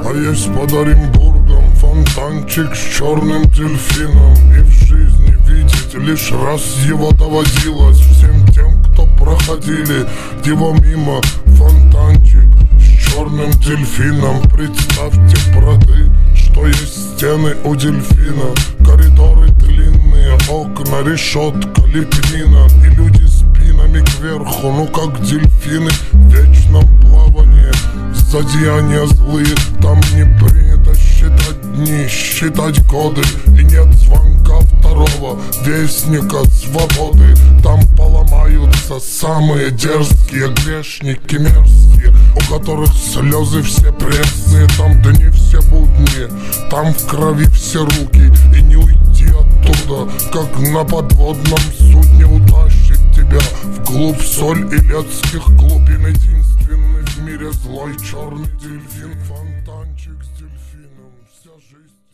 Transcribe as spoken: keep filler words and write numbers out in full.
А есть под Оренбургом фонтанчик с черным дельфином. И в жизни видеть лишь раз его доводилось всем тем, кто проходили его мимо. Фонтанчик с черным дельфином. Представьте, браты, что есть стены у дельфина, коридоры длинные, окна, решетка, лепнина, и люди спинами кверху, ну как дельфины в вечном плавании. Зодеяния злые, там не принято считать дни, считать годы, и нет звонка второго вестника свободы. Там поломаются самые дерзкие грешники мерзкие, у которых слезы все пресные. Там дни все будни, там в крови все руки, и не уйти оттуда, как на подводном судне утащит тебя вглубь соль илецких глубин. Единственный в мире злой черный дельфин, фонтанчик с дельфином, вся жизнь.